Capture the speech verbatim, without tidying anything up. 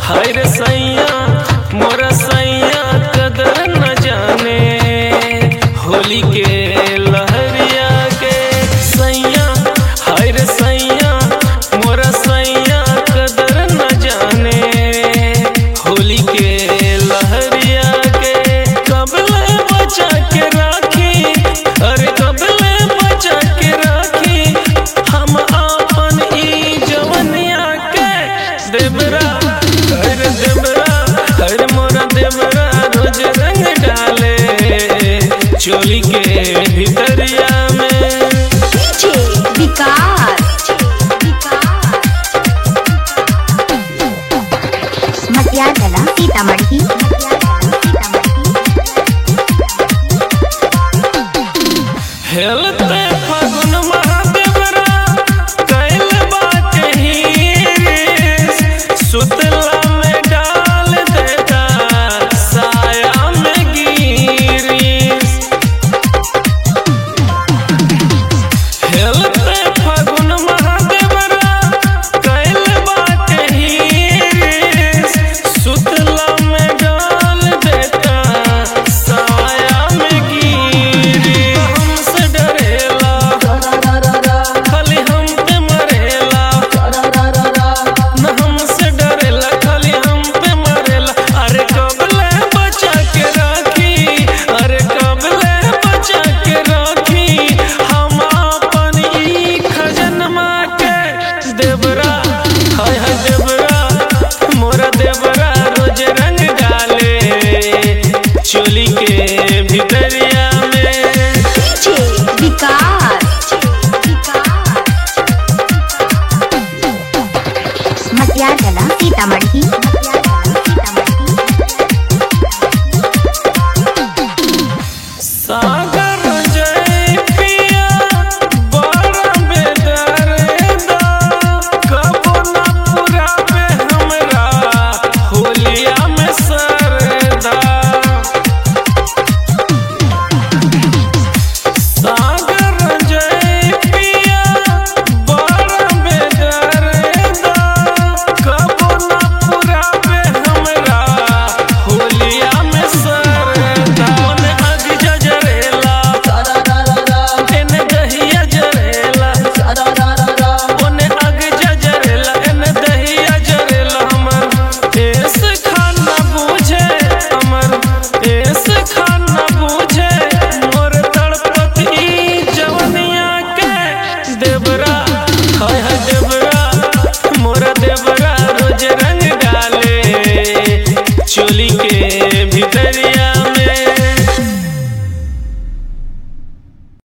हाय रे सैया मोरा सैया कदर न जाने होली के लहरिया के सैया। हाय रे सैया मोरा सैया कदर न जाने होली के लहरिया के। कबले बचा के राखी अरे कबले बचा के राखी हम अपन ई जवनिया के देवरा। हर देवरा हर मोरा देवरा रोज रंग डाले चोली के भितरिया में। डीजे विकास मध्याकला सीतामढ़ी। हेलते फागुन महादेवरा कैल बात हीरिस सुतला में डाल देता साया में गिरिस। हेलते फागुन महादेवरा कैल बात हीरिस सुतला में डाल देता साया में गिरिस। हमसे डरेला खाली हम पे मरेला न हमसे डरेला खाली हम पे मरेला। अरे कबले बचा के राखी अरे कबले बचा के राखी हम अपन ई खजनमा के देवरा। हाय हाय देवरा मोरा देवरा रोज रंग डाले चोली के भितरिया में। डीजे विकास मध्याकला सीतामढ़ी।